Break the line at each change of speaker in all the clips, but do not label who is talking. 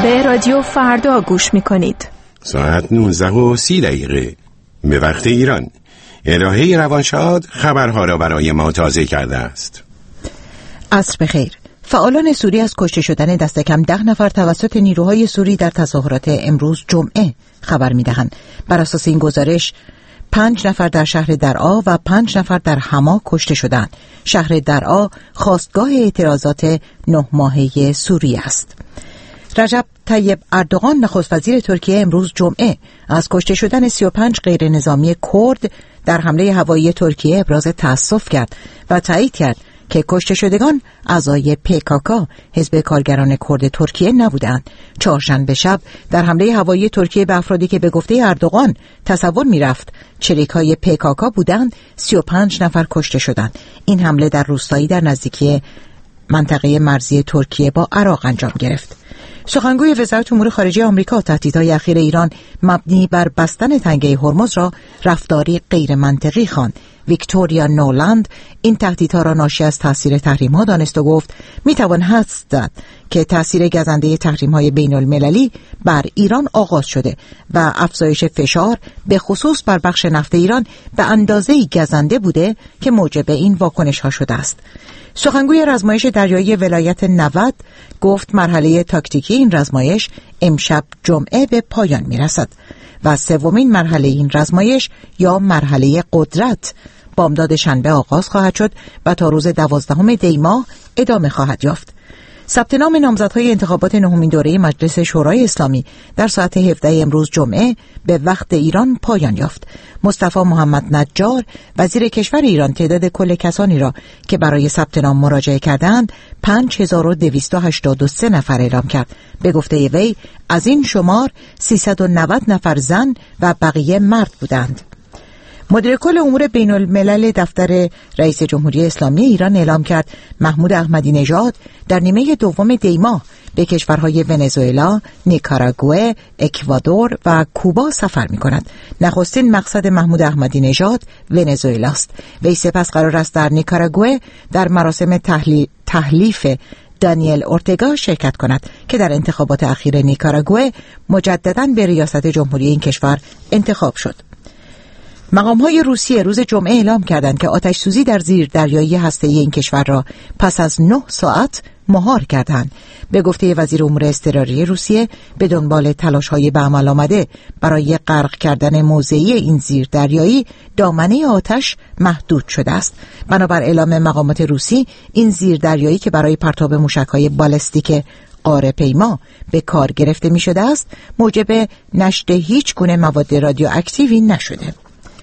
به رادیو فردا گوش میکنید.
ساعت 19:30 به وقت ایران. الهه روانشاد خبرها را برای ما تازه کرده است.
عصر بخیر. فعالان سوری از کشته شدن دست کم 10 نفر توسط نیروهای سوری در تظاهرات امروز جمعه خبر میدهند. بر اساس این گزارش 5 نفر در شهر درعا و 5 نفر در حما کشته شدند. شهر درعا خواستگاه اعتراضات 9 ماهه سوریه است. رجب طیب اردوغان نخست وزیر ترکیه امروز جمعه از کشته شدن 35 غیر نظامی کرد در حمله هوایی ترکیه ابراز تأسف کرد و تایید کرد که کشته شدگان اعضای PKK حزب کارگران کرد ترکیه نبودند. چهارشنبه شب در حمله هوایی ترکیه به افرادی که به گفته اردوغان تصور می‌رفت چریک‌های PKK بودند 35 نفر کشته شدند. این حمله در روستایی در نزدیکی منطقه مرزی ترکیه با عراق انجام گرفت. سخنگوی وزارت امور خارجه آمریکا تهدیدهای اخیر ایران مبنی بر بستن تنگه هرمز را رفتاری غیر منطقی خواند. ویکتوریا نولند این تهدیدها را ناشی از تاثیر تحریم‌ها دانست و گفت میتوان حدس زد که تاثیر گزنده تحریم‌های بین‌المللی بر ایران آغاز شده و افزایش فشار به خصوص بر بخش نفت ایران به اندازه‌ای گزنده بوده که موجب این واکنش‌ها شده است. سخنگوی رزمایش دریایی ولایت نود گفت مرحله تاکتیکی این رزمایش امشب جمعه به پایان میرسد و سومین مرحله این رزمایش یا مرحله قدرت بامداد شنبه آغاز خواهد شد و تا روز 12 دی ماه ادامه خواهد یافت. ثبت نام نامزدهای انتخابات نهمین دوره مجلس شورای اسلامی در ساعت 17 امروز جمعه به وقت ایران پایان یافت. مصطفی محمد نجار وزیر کشور ایران تعداد کل کسانی را که برای ثبت نام مراجعه کردند 5283 نفر اعلام کرد. به گفته وی از این شمار 390 نفر زن و بقیه مرد بودند. مدیر کل امور بین الملل دفتر رئیس جمهوری اسلامی ایران اعلام کرد محمود احمدی نژاد در نیمه دوم دی ماه به کشورهای ونزوئلا، نیکاراگوئه، اکوادور و کوبا سفر می‌کند. نخستین مقصد محمود احمدی نژاد ونزوئلا است. وی سپس قرار است در نیکاراگوئه در مراسم تحلیف دانیل اورتگا شرکت کند که در انتخابات اخیر نیکاراگوئه مجدداً به ریاست جمهوری این کشور انتخاب شد. مقام‌های روسیه روز جمعه اعلام کردند که آتش سوزی در زیر دریایی هسته‌ای این کشور را پس از 9 ساعت مهار کردند. به گفته وزیر امور اضطراری روسیه به دنبال تلاش‌های به عمل آمده برای غرق کردن موضعی این زیر دریایی دامنه آتش محدود شده است. بنابر اعلام مقامات روسی این زیر دریایی که برای پرتاب موشک‌های بالستیک قاره پیما به کار گرفته می شده است موجب نشت هیچ گونه مواد رادیواکتیوی نشده.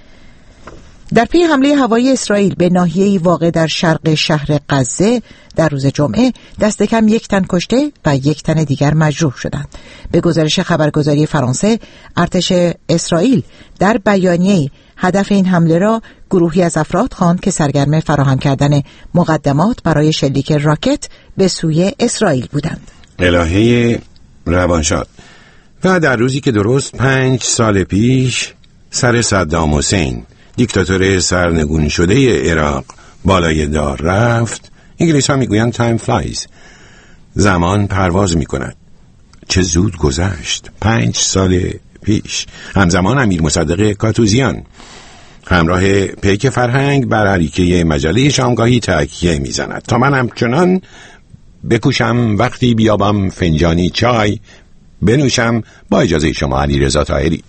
در پی حمله هوایی اسرائیل به ناحیه‌ای واقع در شرق شهر غزه در روز جمعه دست کم 1 تن کشته و 1 تن دیگر مجروح شدند. به گزارش خبرگزاری فرانسه ارتش اسرائیل در بیانیه‌ای هدف این حمله را گروهی از افراد خواند که سرگرم فراهم کردن مقدمات برای شلیک راکت به سوی اسرائیل بودند.
الهه روانشاد. و در روزی که درست 5 سال پیش سر صدام حسین دیکتاتور سرنگون شده عراق بالای دار رفت، انگلیس ها میگویند تایم فلایز، زمان پرواز میکند. چه زود گذشت. 5 سال پیش. همزمان امیر مصدق کاتوزیان همراه پیک فرهنگ بر عریکه مجله شامگاهی تکیه میزند تا من همچنان بکوشم وقتی بیابم فنجانی چای بنوشم. با اجازه شما علیرضا طاهری.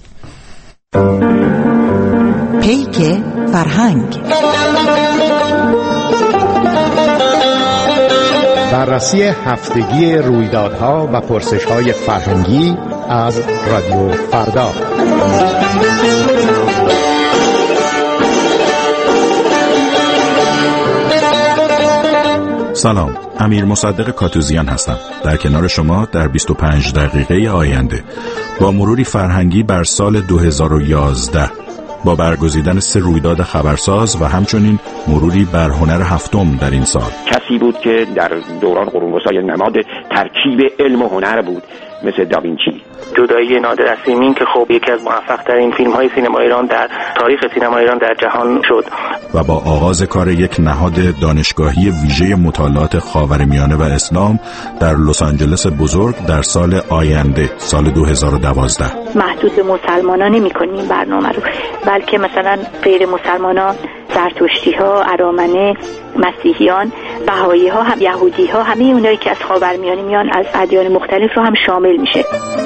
پیک فرهنگ.
بررسی هفتگی رویدادها و پرسش‌های فرهنگی از رادیو فردا.
سلام، امیر مصدق کاتوزیان هستم. در کنار شما در 25 دقیقه آینده با مروری فرهنگی بر سال 2011 با برگزیدن 3 رویداد خبرساز و همچنین مروری بر هنر هفتم در این سال.
کسی بود که در دوران قرون وسطا نماد ترکیب علم و هنر بود مثل داوینچی.
جدایی نادر از سیمین که خب یکی از موفق‌ترین فیلم‌های سینما ایران در تاریخ سینما ایران در جهان شد
و با آغاز کار یک نهاد دانشگاهی ویژه مطالعات خاورمیانه و اسلام در لس آنجلس بزرگ در سال آینده، سال 2012.
محدود به مسلمانان نمی‌کنیم این برنامه رو، بلکه مثلا غیر مسلمانان، زرتشتی‌ها، ارامنه، مسیحیان، بهائی‌ها، هم یهودی‌ها، همه اونایی که از خاورمیانه میان از ادیان مختلف رو هم شامل میشه.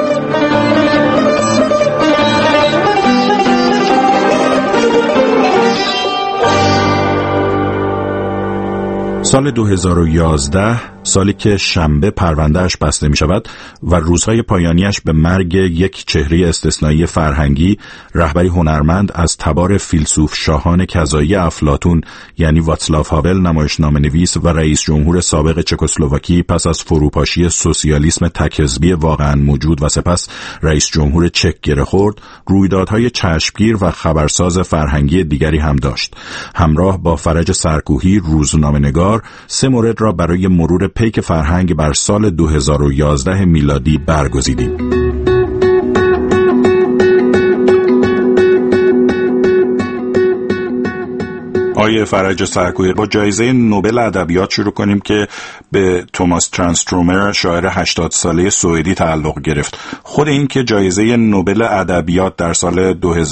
سال 2011 سالی که شنبه پروندهش بسته می شود و روزهای پایانیش به مرگ یک چهره استثنایی فرهنگی، رهبری هنرمند از تبار فیلسوف شاهان کذایی افلاطون یعنی واتسلاو هاول، نمایشنامه نویس و رئیس جمهور سابق چکسلواکی پس از فروپاشی سوسیالیسم تک‌حزبی واقعا موجود و سپس رئیس جمهور چک گره خورد، رویدادهای چشمگیر و خبرساز فرهنگی دیگری هم داشت. همراه با فرج سرکوهی، روزنامه‌نگار، 3 مورد را برای مرور پیک فرهنگ بر سال 2011 میلادی برگزیدیم. آیه فرج سرکوهی، با جایزه نوبل ادبیات شروع کنیم که به توماس ترانسترومر، شاعر 80 ساله سوئدی تعلق گرفت. خود این که جایزه نوبل ادبیات در سال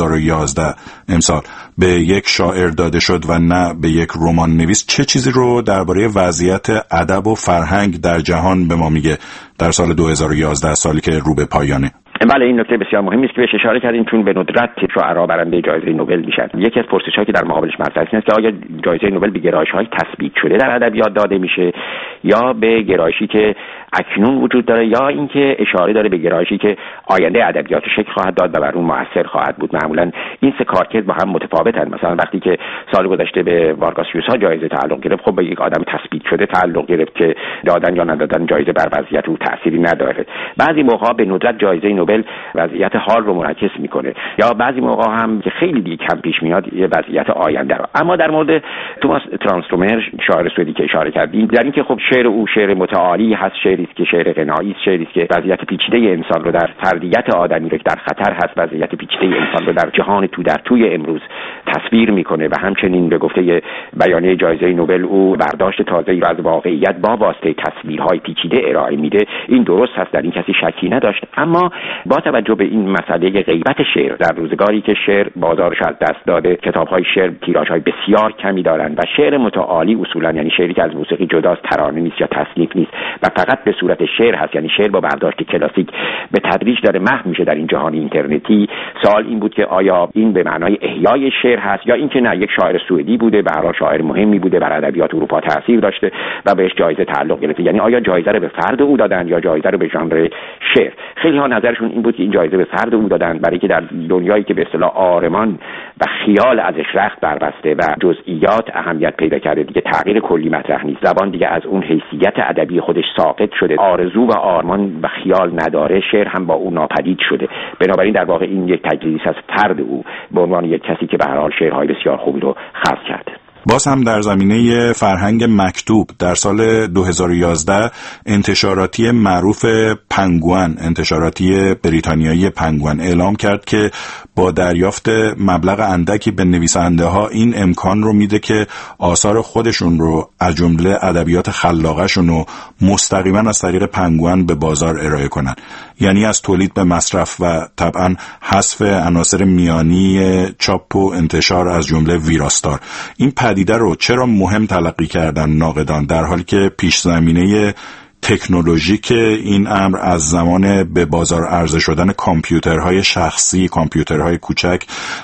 2011 امسال به یک شاعر داده شد و نه به یک رمان نویس، چه چیزی رو درباره وضعیت ادب و فرهنگ در جهان به ما میگه در سال 2011، سالی که رو به پایانه؟
بله، این نکته بسیار مهمی است که بهش اشاره کردین، چون به ندرت شاعرها برنده جایزه نوبل میشن. یکی از پرسش‌هایی که در مقابلش مطرح است که آیا جایزه نوبل به گرایش‌های تثبیت شده در ادبیات داده میشه یا به گرایشی که اکنون وجود داره، یا اینکه اشاره داره به گرایشی که آینده ادبیات شکل خواهد داد و بر اون مؤثر خواهد بود. معمولا این سه کارکرد با هم متفاوتن. مثلا وقتی که سال گذشته به وارگاس یوسا جایزه تعلق گرفت، خب به یک آدم تثبیت شده تعلق گرفت که دادن یا ندادن جایزه بر وضعیت او تأثیری نداره. بعضی موقع به ندرت جایزه نوبل وضعیت حال رو منعکس میکنه، یا بعضی موقع هم که خیلی دیگه کم پیش میاد یه وضعیت آینده رو. اما در مورد توماس ترانسترومر، شاعر سوئدی که اشاره کردیم، در اینکه خب شعر او شعر متعالی هست، شعری است که شعر غنایی است، شعری است که وضعیت پیچیده انسان رو در فردیت آدمی رو که در خطر هست، وضعیت پیچیده انسان رو در جهان در توی امروز تصویر میکنه و همچنین به گفته بیانیه جایزه نوبل او برداشت تازه‌ای را از واقعیت با واسطه تصویرهای پیچیده ارائه میده. این درست هست، در این کسی شکی نداشت. اما با توجه به این مسئله غیبت شعر در روزگاری که شعر بازارش از دست داده، کتاب‌های شعر تیراژهای بسیار کمی دارند و شعر متعالی اصولا یعنی شعری که از موسیقی جداست، ترانه نیست یا تصنیف نیست و فقط به صورت شعر هست، یعنی شعر با برداشت کلاسیک به تدریج داره محو میشه در این جهان اینترنتی. سوال این بود که آیا این به معنای احیای شعر هست یا اینکه نه، یک شاعر سوئدی بوده، به هر حال شاعر مهمی بوده، بر ادبیات اروپا تاثیر داشته و بهش جایزه تعلق گرفته. یعنی آیا جایزه رو به فرد او دادن یا جایزه رو به ژانر شعر؟ خیلی ها نظرشون این بود که این جایزه به فرد او دادن، برای که در دنیایی که به اصطلاح آرمان و خیال ازش رخت بربسته و جزئیات اهمیت پیدا کرده، دیگه تغییر کلی مطرح نیست. زبان دیگه از اون حیثیت ادبی خودش ساقط شده، آرزو و آرمان و خیال نداره، شعر هم با اون ناپدید شده. بنابراین در واقع این یک تجلیس از فرد او به عنوان یک کسی که به هر حال شعرهای بسیار خوبی رو خلق کرده.
باز هم در زمینه فرهنگ مکتوب، در سال 2011 انتشاراتی معروف پنگوئن، انتشاراتی بریتانیایی پنگوئن اعلام کرد که با دریافت مبلغ اندکی به نویسنده ها این امکان رو میده که آثار خودشون رو از جمله ادبیات خلاقشون رو مستقیما از طریق پنگوئن به بازار ارائه کنن، یعنی از تولید به مصرف و طبعا حذف عناصر میانی چاپ و انتشار از جمله ویراستار. این پدیده رو چرا مهم تلقی کردن ناقدان، در حالی که پیش زمینه تکنولوژیک این امر از زمان به بازار عرضه شدن کامپیوترهای شخصی، کامپیوترهای کوچک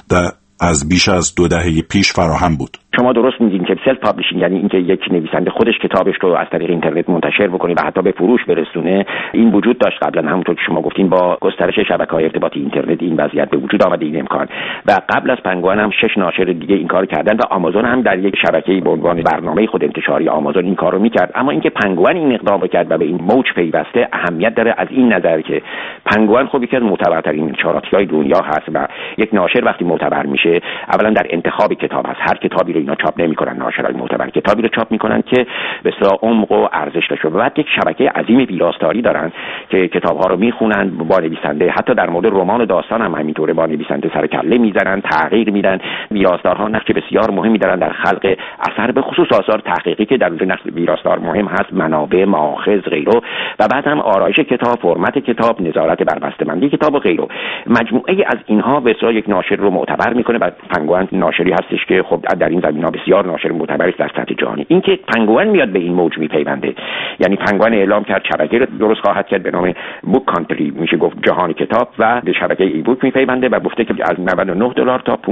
از بیش از 2 دهه پیش فراهم بود؟
شما درست میگین که سلف پابلیشینگ، یعنی اینکه یک نویسنده خودش کتابش رو از طریق اینترنت منتشر بکنه و حتی به فروش برسونه، این وجود داشت قبلا. همونطور که شما گفتین با گسترش شبکه‌های ارتباطی اینترنت این وضعیت به وجود آمده، این امکان. و قبل از پنگوئن هم 6 ناشر دیگه این کارو کردن و آمازون هم در یک شبکه‌ای به عنوان برنامه خود انتشاری آمازون این کارو میکرد. اما اینکه پنگوئن این اقدام کرد و به این موج پیوسته اهمیت داره از این نظر که پنگوئن خب یکی از معتبرترین انتشاراتی‌های دنیا هست و یک ناشر وقتی معتبر میشه اولا در انتخاب کتاب هست، هر کتابی رو اینا چاپ نمی‌کنن، ناشرای معتبر کتابی رو چاپ میکنن که به اصطلاح عمق و ارزش داشته و بعد یک شبکه عظیم ویراستاری دارن که کتاب‌ها رو میخونن با نویسنده، حتی در مورد رمان و داستان هم همینطوره، با نویسنده سر کله میزنن، تغییر میدن. ویراستارها نقش بسیار مهمی دارن در خلق اثر، به خصوص آثار تحقیقی که در اون نقش ویراستار مهم هست، منابع، مآخذ، غیره، و بعد هم آرایش کتاب، فرمت کتاب، نظارت بر بسته‌بندی کتاب و غیره. مجموعه از اینها به اصطلاح یک ناشر رو معتبر میکنه و پنگوئن ناشری هستش که خب در این زمینه‌ها بسیار ناشر معتبری در سطح جهانی. اینکه پنگوئن میاد به این موج میپیونده، یعنی پنگوئن اعلام کرد شبکه رو درست خواهد کرد به نام بوک کانتری، میشه گفت جهان کتاب، و به شبکه ای بوک میپیونده و گفته که از $99 تا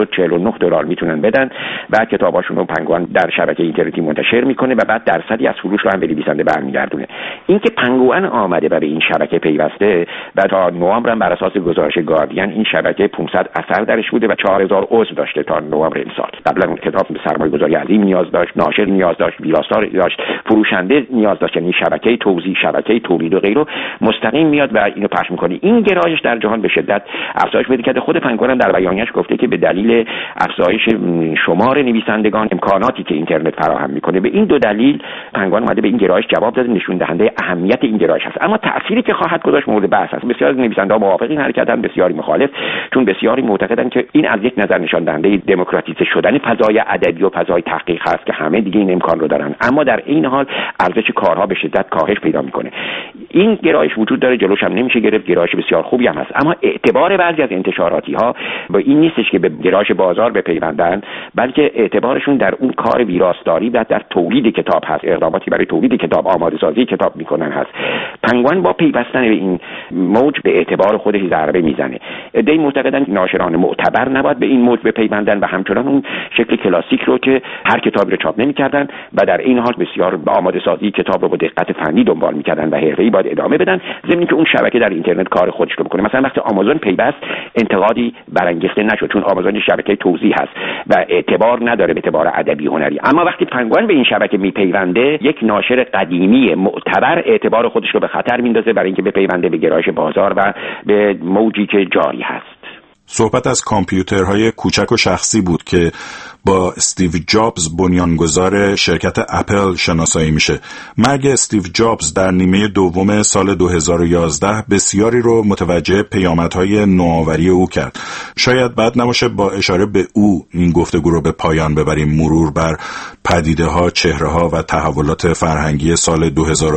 $549 میتونن بدن و کتاباشون رو پنگوئن در شبکه اینترنتی منتشر میکنه و بعد درصدی از فروش رو هم به نویسنده برمیگردونه. اینکه پنگوئن آمده برای این شبکه پیوسته و تا نوامبر هم بر اساس گزارش گاردین این شبکه 500 اثر درش بوده و 4000 عضو داشته تا نوامبر امسال. قبلا اون کتاب به سرمایه‌گذاری عظیم نیاز داشت، ناشر نیاز داشت، ویراستار داشت، فروشنده نیاز داشت، یعنی شبکه توزیع، شبکه تولید و غیره مستقیم میاد و اینو پخش میکنه. این گرایش در جهان به شدت افزایش پیدا کرده. خود پنگوئن در بیانیه‌اش گفته که به دلیل افزایش شمار نویسندگان، امکاناتی که اینترنت فراهم میکنه، به این دو دلیل پنگوئن اومده به این گرایش جواب داده، نشون دهنده اهمیت این گرایش هست. اما تأثیری که خواهد گذاشت مورد بحث است. بسیاری از نویسنده‌ها موافق این حرکتن، بسیاری مخالف، چون بسیاری معتقدن که این از یک نظر نشان دهنده دموکراتیزه شدن فضای ادبی و فضای تحقیق هست که همه دیگه این امکان رو دارن، اما در این حال ارزش کارها به شدت کاهش پیدا میکنه. این گرایش وجود داره، جلوش هم نمیشه گرفت، گرایش بسیار خوبی هم هست، اما اعتبار بعضی از انتشاراتی ها با این نیستش که به گرایش بازار بپیوندن، بلکه اعتبارشون در اون کار ویراستاری و در تولید کتاب هست، اقداماتی برای تولید کتاب، آماده سازی کتاب میکنن هست. پنگوئن با پیوستن به این موج به اعتبار خودش ضربه میزنه. عده‌ای معتقدن ناشران معتبر نباید به این موج بپیوندن و همچنان اون شکل کلاسیک رو که هر کتابی رو چاپ نمی‌کردن و در این حال بسیار به آماده سازی کتاب رو با دقت فنی دنبال می‌کردن و حرفه‌ای باید ادامه بدن، ضمن اینکه اون شبکه در اینترنت کار خودش رو بکنه. مثلا وقتی آمازون پیوست انتقادی برانگیخته نشد، چون آمازون شبکه توزیع هست و اعتبار نداره به اعتبار ادبی هنری. اما وقتی پنگوئن به این شبکه میپیونده، یک ناشر قدیمی معتبر اعتبار خودش رو به خطر میندازه برای اینکه بپیونده به گرایش بازار و به موجی که جاری هست.
صحبت از کامپیوترهای کوچک و شخصی بود که با استیو جابز بنیانگذار شرکت اپل شناسایی میشه. مرگ استیو جابز در نیمه دوم سال 2011 بسیاری رو متوجه پیامدهای نوآوری او کرد. شاید بد نباشه با اشاره به او این گفتگو رو به پایان ببریم، مرور بر پدیده‌ها، چهره‌ها و تحولات فرهنگی سال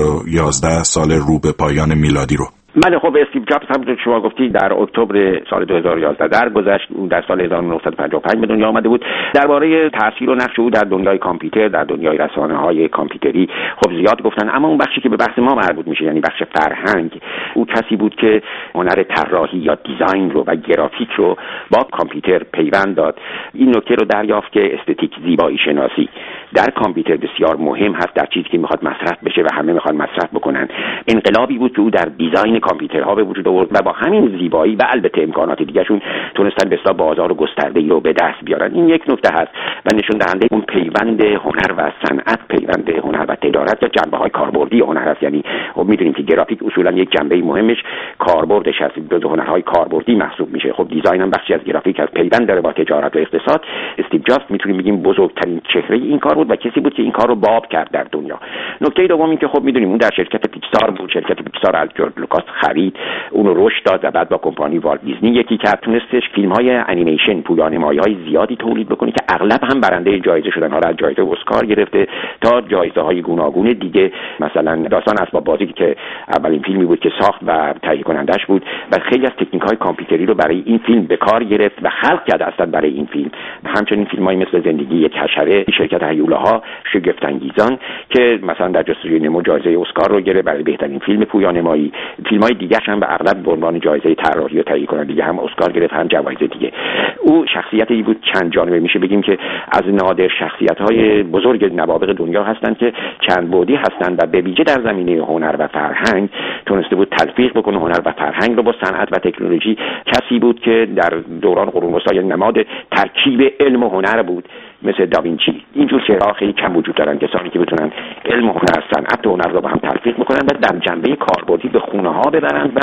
2011، سال رو به پایان میلادی رو.
بله، خب استیو جابز همونطور که شما گفتی در اکتبر سال 2011 درگذشت. او در سال 1955 به دنیا آمده بود. درباره تاثیر و نقش او در دنیای کامپیوتر، در دنیای رسانه‌های کامپیوتری خب زیاد گفتن، اما اون بخشی که به بحث ما مربوط میشه، یعنی بخش فرهنگ، او کسی بود که هنر طراحی یا دیزاین رو و گرافیک رو با کامپیوتر پیوند داد. این نکته رو دریافت که استتیک، زیبایی شناسی در کامپیوتر بسیار مهم هست، در چیزی که میخواد مصرف بشه و همه میخوان مصرف بکنن. انقلابی بود که او در دیزاین کامپیوترها به وجود آورد و با همین زیبایی و البته امکانات دیگه‌شون تونستن به اصطلاح بازار گسترده‌ای رو به دست بیارن. این یک نکته هست و نشون دهنده اون پیوند هنر و صنعت، پیوند هنر و تجارت یا جنبه‌های کاربردی هنر است. یعنی خب می‌دونیم که گرافیک اصولاً یک جنبه مهمش کاربردش هست، جزو هنرهای کاربردی محسوب میشه. خب دیزاین هم بخشی از گرافیک هست، پیوند داره با تجارت و اقتصاد. استیو جابز می‌تونیم بگیم بزرگترین چهره این کار بود و کسی بود که این کار رو باب کرد در دنیا. نکته دوم این که خب می‌دونیم اون در شرکت پیکسار بود، شرکت پیکسار از جورج لوکاس خرید، اون رو رشد داد و بعد با کمپانی والت دیزنی یکی کرد، تونستش فیلم‌های انیمیشن، پویانمایی‌های زیادی تولید بکنه که اغلب هم برنده جایزه شدن. حالا از جایزه اسکار گرفته تا جایزه‌های گوناگون دیگه، مثلا داستان اسباب بازی که اولین فیلمی بود که ساخت و تهیه کنندش بود و خیلی از تکنیک‌های کامپیوتری رو برای این فیلم به کار گرفت و خلق کرد اصلا برای این فیلم. همچنین فیلم‌هایی مثل زندگی یک حشره، شرکت هیولاها، شگفت انگیزان که مثلا در جستجوی نمو جایزه اسکار رو گرفت برای بهترین فیلم پویانمایی. فیلم‌های دیگه هم به اغلب به عنوان جایزه طراحی و تهیه کنندگی هم اسکار گرفت، هم جوایز دیگه. او شخصیتی بود چند جانبه، میشه بگیم که از نادر شخصیت‌های بزرگ نوابغ دنیا هستند که چند بعدی هستند و به ویژه در زمینه هنر و فرهنگ تونسته بود تلفیق بکنه هنر و فرهنگ رو با صنعت و تکنولوژی. کسی بود که در دوران قرون وسطا نماد ترکیب علم و هنر بود، مثل داوینچی. اینجور چهره‌ها خیلی کم وجود دارن، کسانی که بتونن علم و هنر، صنعت و هنر رو با هم تلفیق بکنن و در جنبه کاربردی به خونه‌ها ببرن و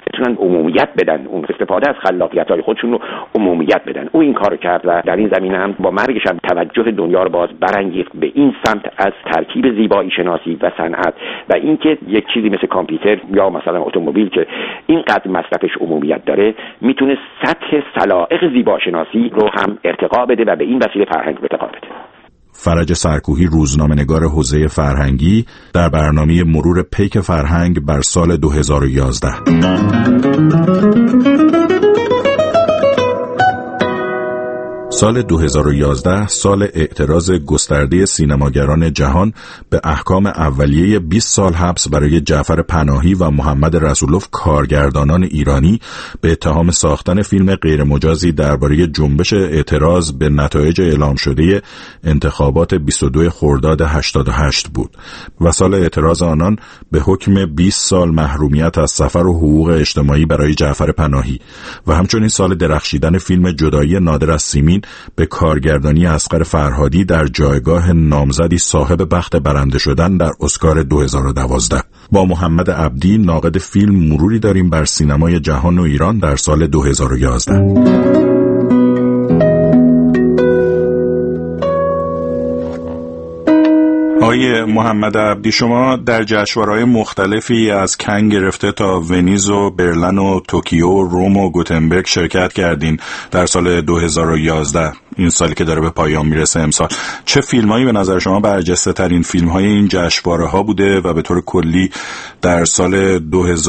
بتونن عمومیت بدن، اون استفاده از خلاقیت‌های خودشون رو عمومیت بدن. او این کارو کرد و در این زمینه هم با مرگش هم توجه دنیا رو باز برانگیخت به این سمت از ترکیب زیبایی شناسی و صنعت و اینکه یک چیزی مثل کامپیوتر یا مثلا اتومبیل که اینقدر مصرفش عمومیت داره میتونه سطح سلائق زیباشناسی رو هم ارتقا بده و به این وسیله فرهنگ ارتقا بده.
فرج سرکوهی، روزنامه‌نگار حوزه فرهنگی، در برنامه مرور پیک فرهنگ بر سال 2011. سال 2011 سال اعتراض گسترده سینماگران جهان به احکام اولیه 20 سال حبس برای جعفر پناهی و محمد رسولوف، کارگردانان ایرانی، به اتهام ساختن فیلم غیرمجازی درباره جنبش اعتراض به نتایج اعلام شده انتخابات 22 خرداد 88 بود و سال اعتراض آنان به حکم 20 سال محرومیت از سفر و حقوق اجتماعی برای جعفر پناهی و همچنین سال درخشیدن فیلم جدایی نادر از سیمین به کارگردانی اصغر فرهادی در جایگاه نامزدی صاحب بخت برنده شدن در اسکار 2012. با محمد عبدی، ناقد فیلم، مروری داریم بر سینمای جهان و ایران در سال 2011. آقای محمد عبدی، شما در جشنواره‌های مختلفی از کن گرفته تا ونیز و برلین و توکیو، روم و گوتنبرگ شرکت کردین در سال 2011، این سالی که داره به پایان میرسه امسال. چه فیلمایی به نظر شما برجسته ترین فیلم‌های این جشنواره‌ها بوده و به طور کلی در سال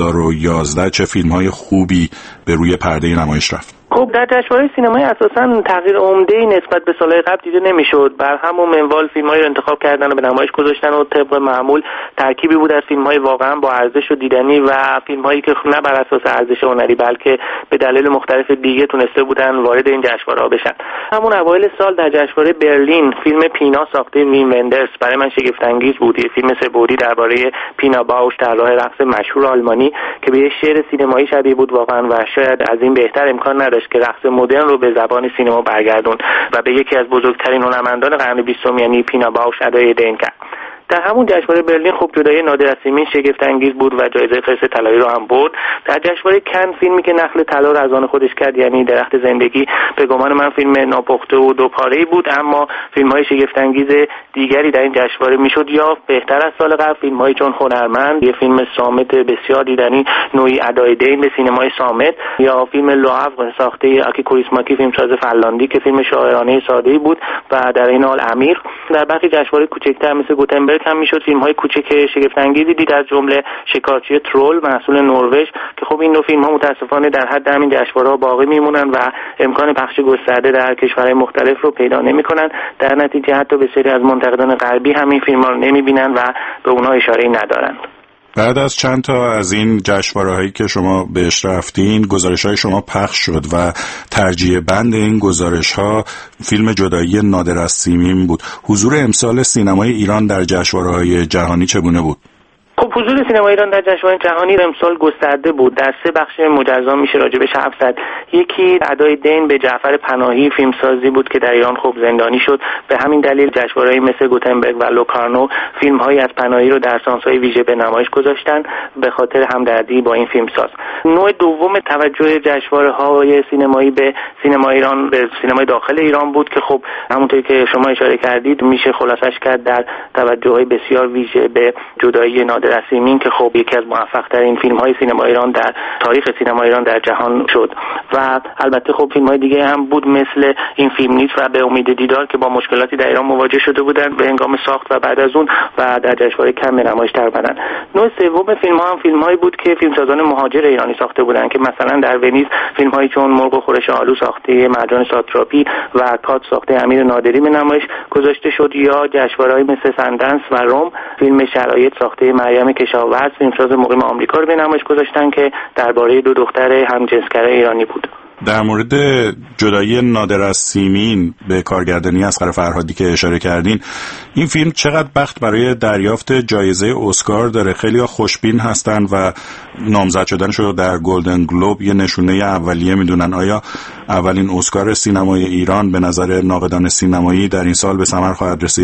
2011 چه فیلم‌های خوبی به روی پرده نمایش رفت؟
خب در جشنواره سینمایی اساساً تغییر عمده‌ای نسبت به سال‌های قبل دیده نمی‌شد. بر همون منوال فیلم‌هایی رو انتخاب کردن و به نمایش گذاشتن و طبق معمول ترکیبی بود از فیلم‌های واقعاً با ارزش و دیدنی و فیلم‌هایی که نه بر اساس ارزش هنری بلکه به دلایل مختلف دیگه تونسته بودن وارد این جشنواره‌ها بشن. همون اوایل سال در جشنواره برلین فیلم پینا ساخته ویم وندرس برای من شگفت‌انگیز بود. یه فیلم سه‌بعدی درباره پینا باوش، طراح رقص مشهور آلمانی که به یه شعر سینمایی شبیه بود واقعاً و شاید از این بهتر امکان نداشت که رقص مدرن رو به زبان سینما برگردون و به یکی از بزرگترین هنرمندان قرن 20 یعنی پینا باوش ادای دین کرد. در همون جشنواره برلین خب جدایی نادر از سیمین شگفت انگیز بود و جایزه قرص طلایی رو هم برد. در جشنواره کن فیلمی که نخل طلا رو از آن خودش کرد یعنی درخت زندگی به گمان من فیلم ناپخته و دوپاره‌ای بود، اما فیلم‌های شگفت انگیز دیگری در این جشنواره میشد یا بهتر از سال قبل فیلم‌هایی چون هنرمند، یه فیلم صامت بسیار دیدنی نوعی ادای دین به سینمای صامت، یا فیلم لوآو ساخته آکی کوریسماکی فیلمساز فنلاندی که فیلم شاعرانه ساده‌ای بود و در این حال عمیق. در برخی جشنواره کوچکتر مثل گوتنبرگ هم میشد فیلم‌های کوچک شگفت انگیزی دید، از جمله شکارچی ترول محصول نروژ که خب این نوع فیلم‌ها متأسفانه در حد همین جشنواره‌ها باقی میمونن و امکان پخش گسترده در کشورهای مختلف رو پیدا نمی‌کنن. در نتیجه حتی بسیاری از منتقدان غربی هم این فیلم‌ها رو نمی‌بینن و به اونها اشاره‌ای ندارند.
بعد از چند تا از این جشنواره‌هایی که شما بهش رفتین، گزارش‌های شما پخش شد و ترجیح بند این گزارش‌ها فیلم جدایی نادر از سیمین بود. حضور امسال سینمای ایران در جشنواره‌های جهانی چگونه بود؟
خب حضور سینما ایران در جشنواره جهانی امسال گسترده بود. در 3 بخش مجزا میشه راجبش حرف زد. یکی ادای دین به جعفر پناهی فیلمسازی بود که در ایران خب زندانی شد. به همین دلیل جشنواره‌ای مثل گوتنبرگ و لوکارنو فیلم‌هایی از پناهی رو در سانس‌های ویژه به نمایش گذاشتن به خاطر همدردی با این فیلمساز. نوع دوم توجه جشنواره‌های سینمایی به سینما ایران، به سینمای داخل ایران بود که خب همونطوری که شما اشاره کردید میشه خلاصش کرد در توجه‌های بسیار ویژه به جدایی نادر از سیمین که خب یکی از موفق‌ترین فیلم‌های سینما ایران در تاریخ سینما ایران در جهان شد و البته خب فیلم‌های دیگه هم بود مثل این فیلم نیست و به امید دیدار که با مشکلاتی در ایران مواجه شده بودند به هنگام ساخت و بعد از اون و در جشنواره کن به نمایش در اومدن. نوع سوم فیلم‌ها هم فیلم‌هایی بود که فیلمسازان مهاجر ایرانی ساخته بودند که مثلا در ونیز فیلم‌هایی چون مرغ و خورش آلو ساخته مرجان ساتراپی و کات ساخته امیر نادری به نمایش گذاشته شد، یا جشنواره‌ای مثل سندنس و روم فیلم شرایط ساخته مریم کشاورز فیلمساز مقیم آمریکا رو به نمایش گذاشتن که درباره 2 دختر همجنسگرا ایرانی بود.
در مورد جدایی نادر از سیمین به کارگردانی اصغر فرهادی که اشاره کردین، این فیلم چقدر بخت برای دریافت جایزه اسکار داره؟ خیلی‌ها خوشبین هستن و نامزد شدنش رو در گلدن گلوب یه نشونه اولیه میدونن. آیا اولین اسکار سینمای ایران به نظر ناقدان سینمایی در این سال به ثمر خواهد رسید؟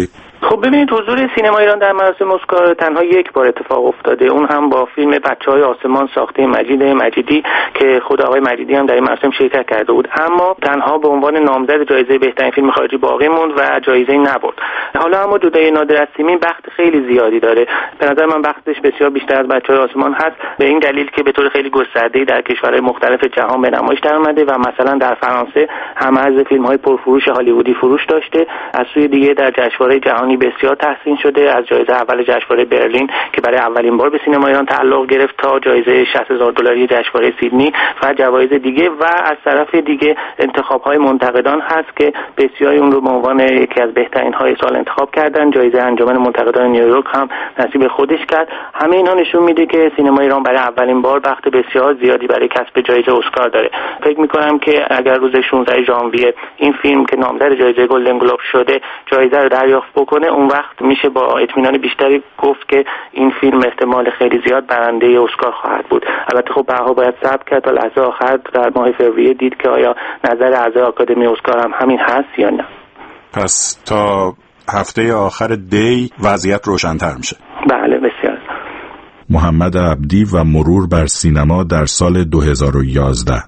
خب ببینید حضور سینما ایران در مراسم اسکار تنها یک بار اتفاق افتاده، اون هم با فیلم بچه‌های آسمان ساخته مجید مجیدی که خود آقای مجیدی هم در این مراسم شرکت کرده بود، اما تنها به عنوان نامزد جایزه بهترین فیلم خارجی باقی موند و جایزه نبرد. حالا اما جدای نادر از سیمین بخت خیلی زیادی داره، به نظر من بختش بسیار بیشتر از بچه‌های آسمان هست، به این دلیل که به طور خیلی گسترده‌ای در کشورهای مختلف جهان به نمایش درآمده و مثلا در فرانسه هم از فیلم‌های پرفروش هالیوودی فروش داشته. از سوی دیگه در جشنواره جهانی بسیار تحسین شده، از جایزه اول جشنواره برلین که برای اولین بار به سینما ایران تعلق گرفت تا جایزه $60,000 جشنواره سیدنی و جوایز دیگه، و از طرف دیگه انتخاب‌های منتقدان هست که بسیاری اون رو به عنوان یکی از بهترین‌های سال انتخاب کردن. جایزه انجمن منتقدان نیویورک هم نصیب خودش کرد. همه اینا نشون میده که سینما ایران برای اولین بار بخت بسیار زیادی برای کسب جایزه اسکار داره. فکر می‌کنم که اگر روز 16 ژانویه این فیلم که نامزد جایزه گلدن گلوب شده جایزه رو دریافت بکنه، اون وقت میشه با اطمینان بیشتری گفت که این فیلم احتمال خیلی زیاد برنده اسکار خواهد بود. البته خب به‌ها باید صبر کرد تا لحظه آخر در ماه فوریه دید که آیا نظر اعضای آکادمی اسکار هم همین هست یا نه.
پس تا هفته آخر دی وضعیت روشن‌تر میشه.
بله بسیار.
محمد عبدی و مرور بر سینما در سال 2011.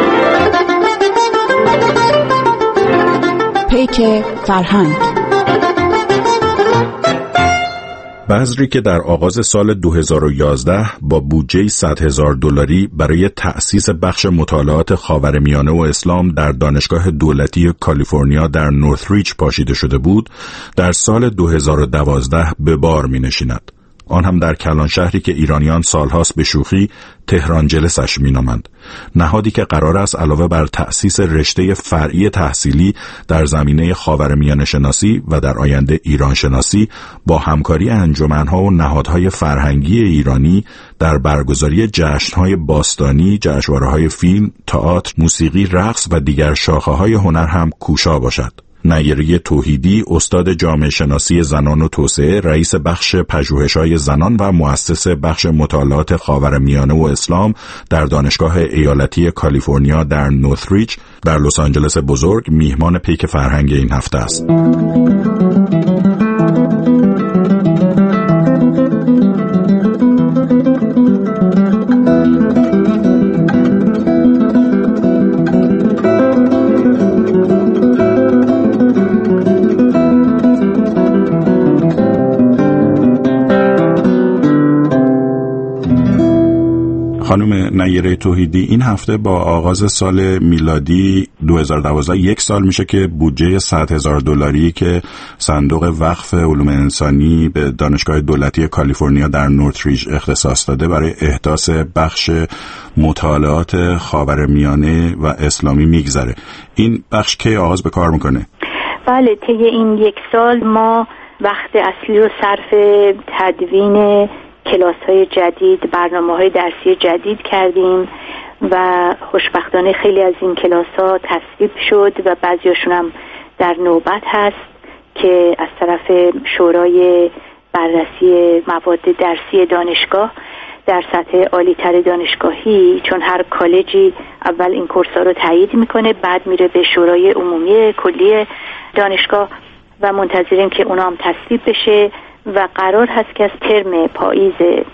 پیک فرهنگ.
بذری که در آغاز سال 2011 با بودجه $100,000 برای تأسیس بخش مطالعات خاورمیانه و اسلام در دانشگاه دولتی کالیفرنیا در نورثریج پاشیده شده بود، در سال 2012 به بار می نشیند. آن هم در کلان شهری که ایرانیان سالهاست به شوخی تهران جلسش مینامند. نهادی که قرار است علاوه بر تأسیس رشته فرعی تحصیلی در زمینه خاورمیانه شناسی و در آینده ایران شناسی با همکاری انجمن‌ها و نهادهای فرهنگی ایرانی در برگزاری جشن‌های باستانی، جشنواره‌های فیلم، تئاتر، موسیقی، رقص و دیگر شاخه‌های هنر هم کوشا باشد. نیره توحیدی، استاد جامعه شناسی زنان و توسعه، رئیس بخش پژوهش‌های زنان و مؤسس بخش مطالعات خاورمیانه و اسلام در دانشگاه ایالتی کالیفرنیا در نورثریج در لس آنجلس بزرگ، میهمان پیک فرهنگ این هفته است. خانم نیره توحیدی، این هفته با آغاز سال میلادی 2012 یک سال میشه که بودجه $100,000 که صندوق وقف علوم انسانی به دانشگاه دولتی کالیفرنیا در نورثریج اختصاص داده برای احداث بخش مطالعات خاورمیانه و اسلامی میگذره. این بخش کی آغاز به کار میکنه؟
بله، طی این یک سال ما وقت اصلی رو صرف تدوین کلاس‌های جدید، برنامه‌های درسی جدید کردیم و خوشبختانه خیلی از این کلاس‌ها تصویب شد و بعضی‌هاشون هم در نوبت هست که از طرف شورای بررسی مواد درسی دانشگاه در سطح عالی‌تر دانشگاهی، چون هر کالجی اول این کورس‌ها رو تایید می‌کنه، بعد میره به شورای عمومی کلی دانشگاه و منتظریم که اونا هم تصویب بشه و قرار هست که از ترم پاییز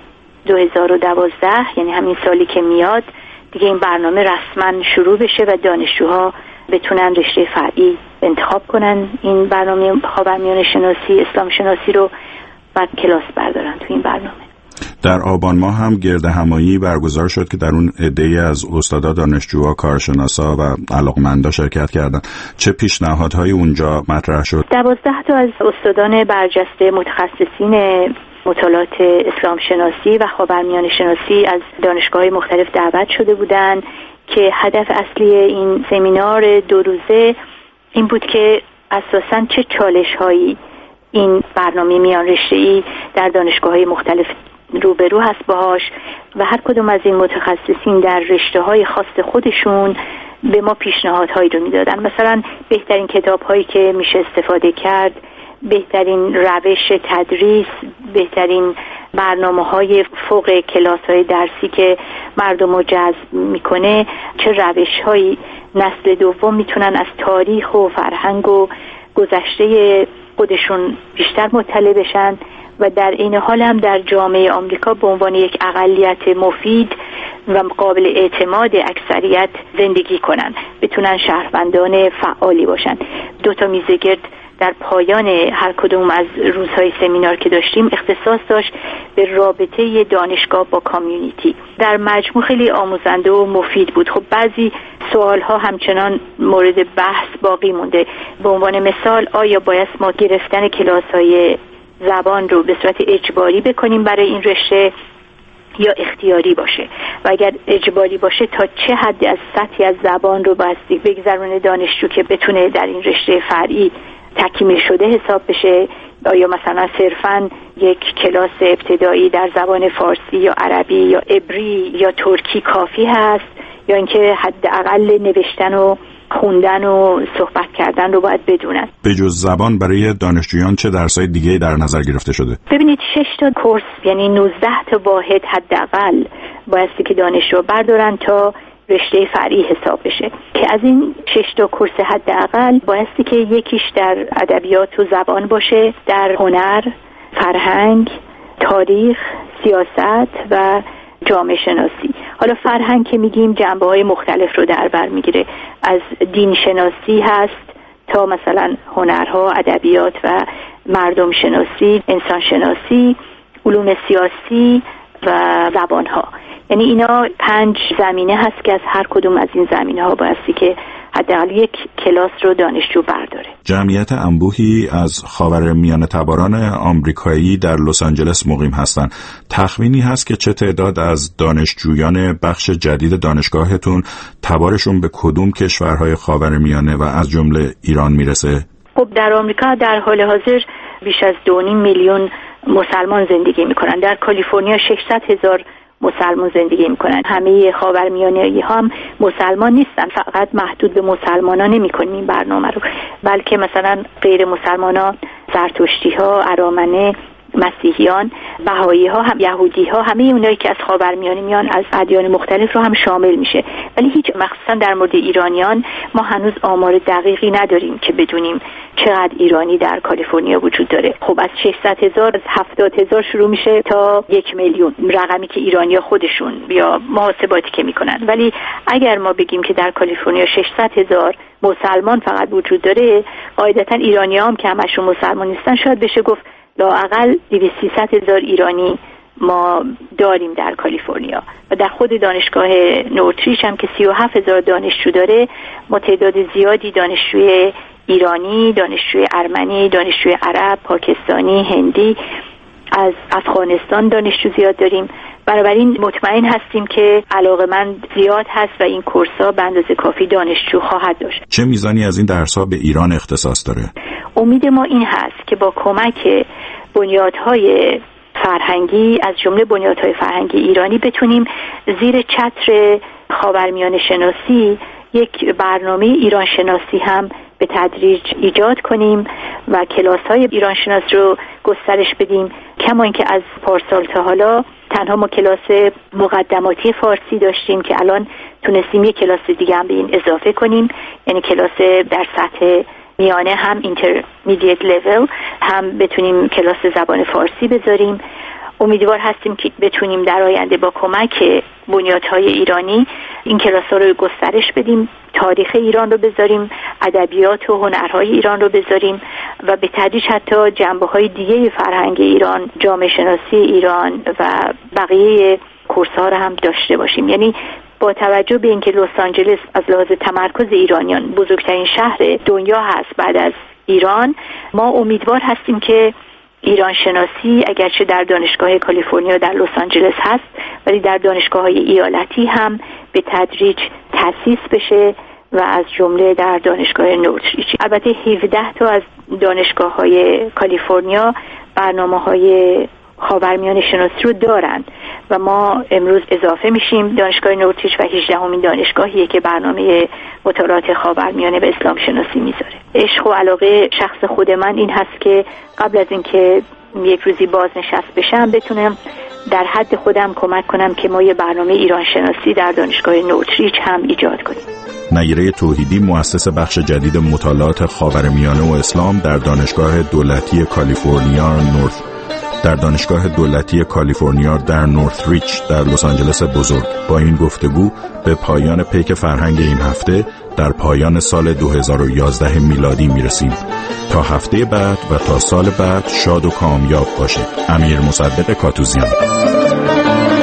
2012 یعنی همین سالی که میاد دیگه این برنامه رسما شروع بشه و دانشجوها بتونن رشته فرعی انتخاب کنن این برنامه خاورمیانه شناسی، اسلام شناسی رو بعد کلاس بردارن تو این برنامه.
در آبان ماه هم گرد همایی برگزار شد که در اون عده‌ای از استادا، دانشجوها، کارشناسا و علاقمندا شرکت کردند. چه پیشنهادهایی اونجا مطرح شد؟ 12
تا از استادان برجسته متخصصین مطالعات اسلام شناسی و خاورمیانه شناسی از دانشگاه‌های مختلف دعوت شده بودند که هدف اصلی این سمینار 2 روزه این بود که اساساً چه چالش‌هایی این برنامه میان رشته‌ای در دانشگاه‌های مختلف روبرو هست باهاش و هر کدوم از این متخصصین در رشته‌های خاص خودشون به ما پیشنهادهایی رو میدادن. مثلا بهترین کتاب‌هایی که میشه استفاده کرد، بهترین روش تدریس، بهترین برنامه‌های فوق کلاس‌های درسی که مردم رو جذب میکنه، چه روش‌هایی نسل دوم میتونن از تاریخ و فرهنگ و گذشته خودشون بیشتر مطلع بشن و در این حال هم در جامعه آمریکا به عنوان یک اقلیت مفید و قابل اعتماد اکثریت زندگی کنن، بتونن شهروندان فعالی باشن. 2 میزگرد در پایان هر کدوم از روزهای سمینار که داشتیم اختصاص داشت به رابطه دانشگاه با کامیونیتی. در مجموع خیلی آموزنده و مفید بود. خب بعضی سوالها همچنان مورد بحث باقی مونده. به عنوان مثال آیا باید ما گرفتن کلاس‌های زبان رو به صورت اجباری بکنیم برای این رشته یا اختیاری باشه، و اگر اجباری باشه تا چه حد از سطحی از زبان رو بایستی بگذرونه دانشجو که بتونه در این رشته فرعی تکمیل شده حساب بشه. آیا مثلا صرفاً یک کلاس ابتدایی در زبان فارسی یا عربی یا عبری یا ترکی کافی هست، یا اینکه حداقل نوشتن و خوندن و صحبت کردن رو باید بدونن.
به جز زبان برای دانشجویان چه درس‌های دیگه‌ای در نظر گرفته شده؟
ببینید 6 تا کورس یعنی 19 تا واحد حداقل بایستی که دانشجو بردارن تا رشته فرعی حساب بشه، که از این 6 تا کورس حداقل بایستی که یکیش در ادبیات و زبان باشه، در هنر، فرهنگ، تاریخ، سیاست و جامعه شناسی. حالا فرهنگ که میگیم جنبه‌های مختلف رو در بر میگیره، از دین شناسی هست تا مثلا هنرها، ادبیات و مردم شناسی، انسان شناسی، علوم سیاسی و زبانها. یعنی اینا 5 زمینه هست که از هر کدوم از این زمینه‌ها بایستی که حداقل یک کلاس رو دانشجو برداره.
جمعیت انبوهی از خاورمیانه تباران آمریکایی در لس آنجلس مقیم هستند. تخمینی هست که چه تعداد از دانشجویان بخش جدید دانشگاهتون تبارشون به کدوم کشورهای خاورمیانه و از جمله ایران میرسه؟
خب در آمریکا در حال حاضر بیش از 2.5 میلیون مسلمان زندگی میکنن. در کالیفرنیا 600,000 مسلمان زندگی میکنن. همه خاورمیانه‌ای هم مسلمان نیستن، فقط محدود به مسلمانان نمی‌کنیم این برنامه رو، بلکه مثلا غیر مسلمانان، زرتشتی‌ها، ارامنه، مسیحیان، بهایی‌ها، هم یهودی‌ها، همه اونایی که از خاورمیانه میان از ادیان مختلف رو هم شامل میشه. ولی هیچ مخصوصا در مورد ایرانیان ما هنوز آمار دقیقی نداریم که بدونیم چقدر ایرانی در کالیفرنیا وجود داره. خب از 600,000 از 70,000 شروع میشه تا 1 میلیون، رقمی که ایرانی‌ها خودشون یا محاسباتی که میکنن. ولی اگر ما بگیم که در کالیفرنیا 600,000 مسلمان فقط وجود داره، قاعدتاً ایرانی‌ها هم که همشون مسلمان نیستن، شاید بشه گفت لااقل 200,000 ایرانی ما داریم در کالیفرنیا. و در خود دانشگاه نورتریچ هم که 37,000 دانشجو داره، ما تعداد زیادی دانشجوی ایرانی، دانشجوی ارمنی، دانشجوی عرب، پاکستانی، هندی، از افغانستان دانشجو زیاد داریم. بنابراین مطمئن هستیم که علاقه‌مند زیاد هست و این کورس‌ها به اندازه کافی دانشجو خواهد داشت.
چه میزانی از این درس‌ها به ایران اختصاص داره؟
امید ما این هست که با کمک بنیادهای فرهنگی، از جمله بنیادهای فرهنگی ایرانی، بتونیم زیر چتر خاورمیانه شناسی یک برنامه ایران شناسی هم به تدریج ایجاد کنیم و کلاس‌های ایران شناس رو گسترش بدیم. کما اینکه از پارسال تا حالا تنها ما کلاس مقدماتی فارسی داشتیم که الان تونستیم یک کلاس دیگه هم به این اضافه کنیم، یعنی کلاس در سطح میانه هم intermediate level هم بتونیم کلاس زبان فارسی بذاریم. امیدوار هستیم که بتونیم در آینده با کمک بنیادهای ایرانی این کلاس‌ها رو گسترش بدیم، تاریخ ایران رو بذاریم، ادبیات و هنرهای ایران رو بذاریم و به تدریج حتی جنبه‌های دیگه فرهنگ ایران، جامعه شناسی ایران و بقیه کورس‌ها رو هم داشته باشیم. یعنی با توجه به اینکه لس آنجلس از لحاظ تمرکز ایرانیان بزرگترین شهر دنیا هست بعد از ایران، ما امیدوار هستیم که ایران شناسی اگرچه در دانشگاه کالیفرنیا در لس آنجلس هست، ولی در دانشگاه‌های ایالتی هم به تدریج تأسیس بشه و از جمله در دانشگاه نورتریچ. البته 17 تا از دانشگاه‌های کالیفرنیا برنامه‌های خاورمیانه شناسی رو دارند و ما امروز اضافه میشیم. دانشگاه نورتریچ و 18مین دانشگاهیه که برنامه مطالعات خاورمیانه به اسلام شناسی میذاره. عشق و علاقه شخص خود من این هست که قبل از اینکه یک روزی بازنشست بشم بتونم در حد خودم کمک کنم که ما یه برنامه ایران شناسی در دانشگاه نورتریچ هم ایجاد کنیم.
نیره توحیدی مؤسس بخش جدید مطالعات خاورمیانه و اسلام در دانشگاه دولتی کالیفرنیا در نورتریچ در لس آنجلس بزرگ با این گفتگو به پایان پیک فرهنگ این هفته در پایان سال 2011 میلادی میرسیم. تا هفته بعد و تا سال بعد شاد و کامیاب باشید. امیر مصدق کاتوزیان.